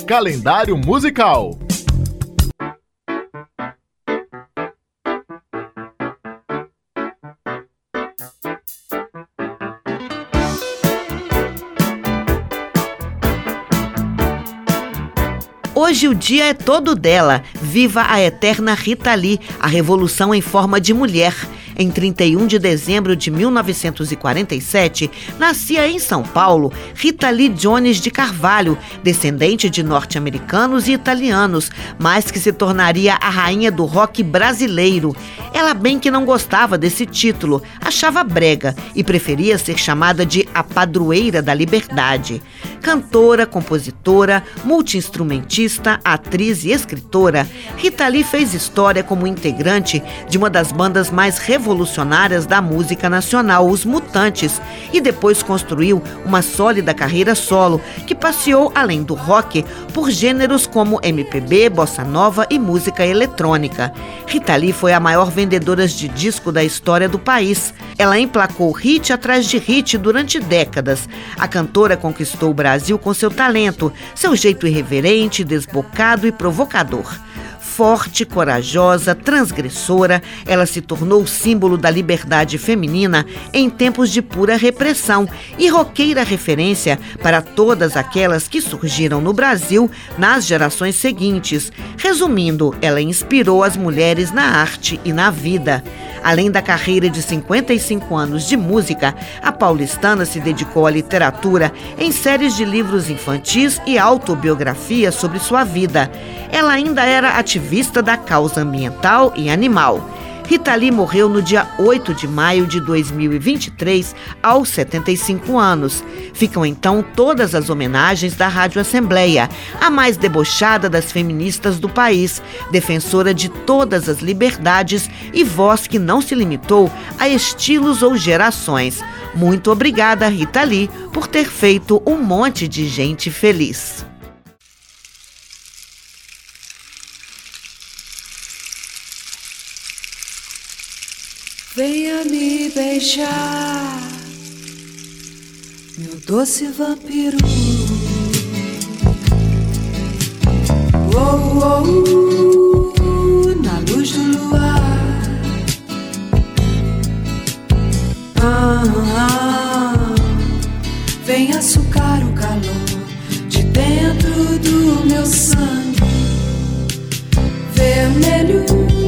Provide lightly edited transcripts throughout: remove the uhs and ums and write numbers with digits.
Calendário musical. Hoje o dia é todo dela. Viva a eterna Rita Lee, a revolução em forma de mulher. Em 31 de dezembro de 1947, nascia em São Paulo Rita Lee Jones de Carvalho, descendente de norte-americanos e italianos, mas que se tornaria a rainha do rock brasileiro. Ela bem que não gostava desse título, achava brega e preferia ser chamada de a padroeira da liberdade. Cantora, compositora, multi-instrumentista, atriz e escritora, Rita Lee fez história como integrante de uma das bandas mais revolucionárias da música nacional, os Mutantes, e depois construiu uma sólida carreira solo que passeou além do rock por gêneros como MPB, bossa nova e música eletrônica. Rita Lee foi a maior vendedora de disco da história do país. Ela emplacou hit atrás de hit durante décadas. A cantora conquistou o Brasil com seu talento, seu jeito irreverente, desbocado e provocador. Forte, corajosa, transgressora, ela se tornou símbolo da liberdade feminina em tempos de pura repressão e roqueira referência para todas aquelas que surgiram no Brasil nas gerações seguintes. Resumindo, ela inspirou as mulheres na arte e na vida. Além da carreira de 55 anos de música, a paulistana se dedicou à literatura em séries de livros infantis e autobiografias sobre sua vida. Ela ainda era ativista da causa ambiental e animal. Rita Lee morreu no dia 8 de maio de 2023, aos 75 anos. Ficam então todas as homenagens da Rádio Assembleia, a mais debochada das feministas do país, defensora de todas as liberdades e voz que não se limitou a estilos ou gerações. Muito obrigada, Rita Lee, por ter feito um monte de gente feliz. Venha me beijar, meu doce vampiro. Oh, oh, na luz do luar. Vem açucar o calor de dentro do meu sangue vermelho,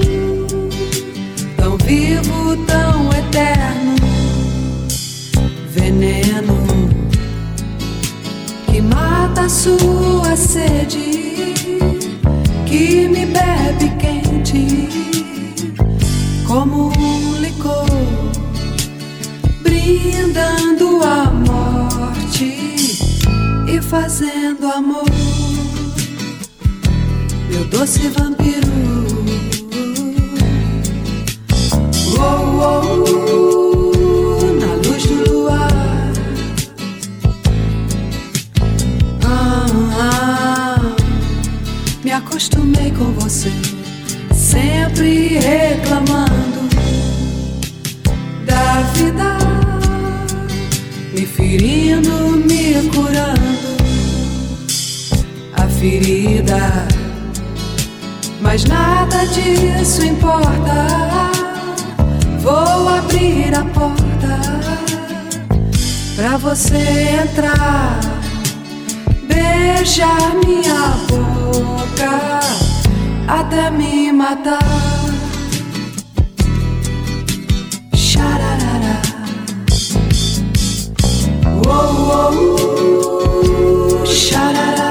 tão vivo, tão eterno, veneno que mata a sua sede, que me bebe quente como um licor, brindando a morte e fazendo amor, meu doce vampiro. Oh, oh, na luz do luar. Me acostumei com você, sempre reclamando da vida, me ferindo, me curando a ferida, mas nada disso importa. Vou abrir a porta pra você entrar, beijar minha boca até me matar. Xararara. Oh, oh, oh. Xararara.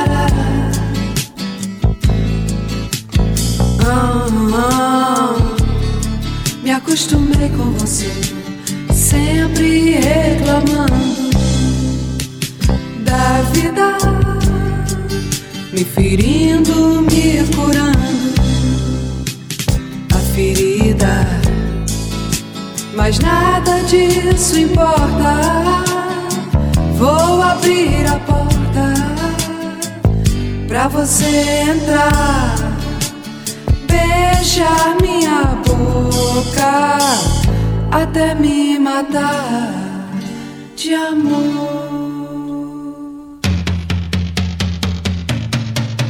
Me acostumei com você, sempre reclamando da vida, me ferindo, me curando a ferida, mas nada disso importa. Vou abrir a porta pra você entrar, beijar minha boca até me matar de amor.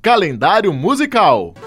Calendário musical.